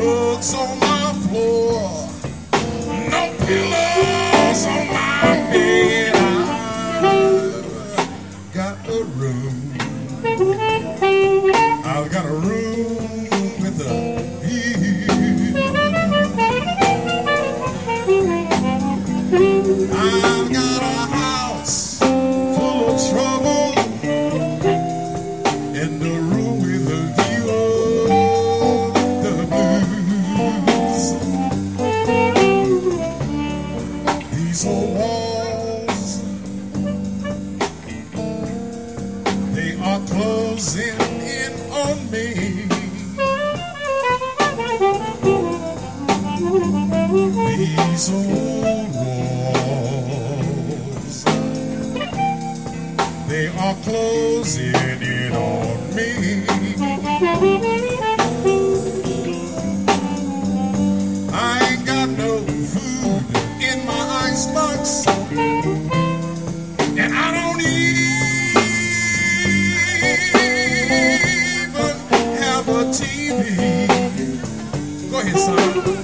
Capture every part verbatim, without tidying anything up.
rugs on my floor, no pillows on my bed. I've got a room. I've got a room with a view. I've got a house full of trouble and a room with a view of the blues. These old walls, they are closing in on me. These old walls, they are closing in on me. I ain't got no food in my icebox, and I don't even have a T V. Go ahead, son.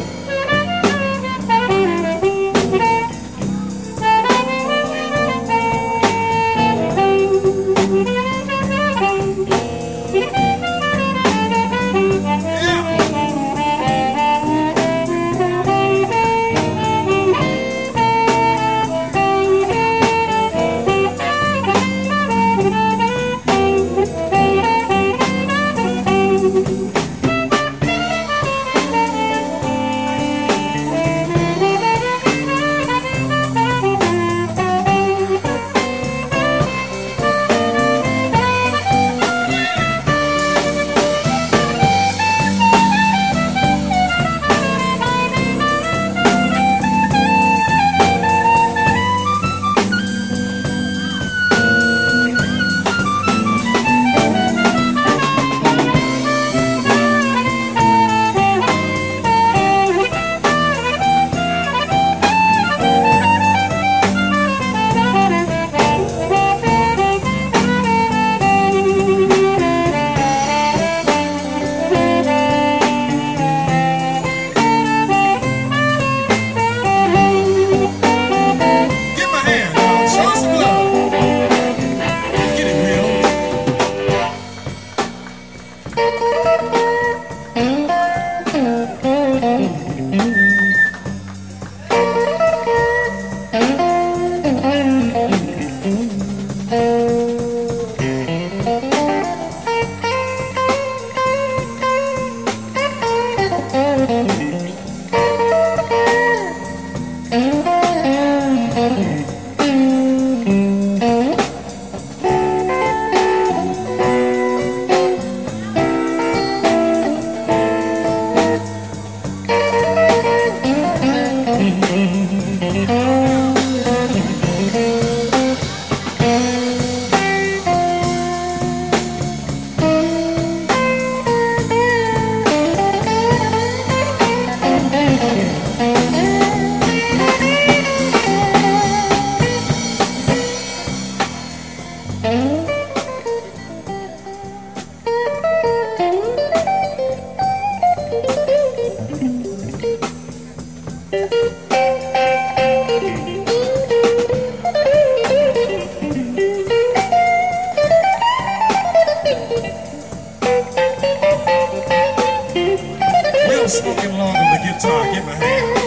Smoking along on the guitar, give me a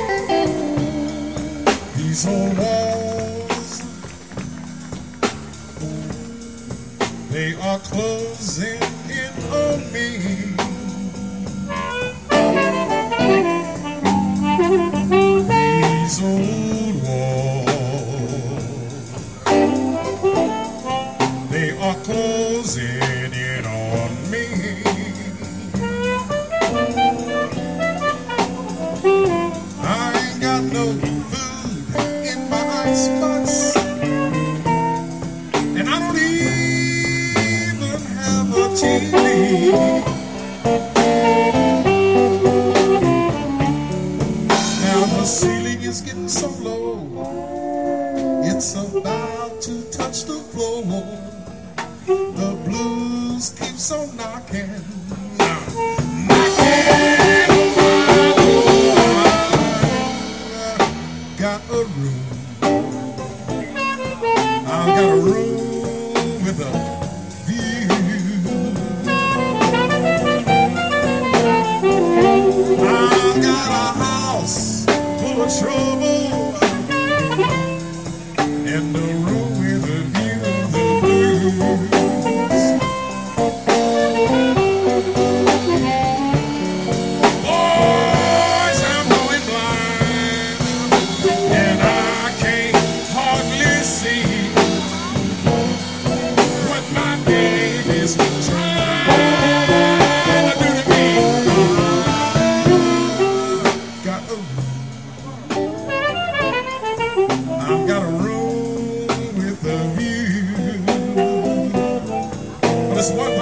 hand. These old walls, they are closing in on me. These old walls, they are closing in on me. No food in my icebox, and I don't even have a T V. Now the ceiling is getting so low, it's about to touch the floor. The blues keeps on knocking, knocking. But it's one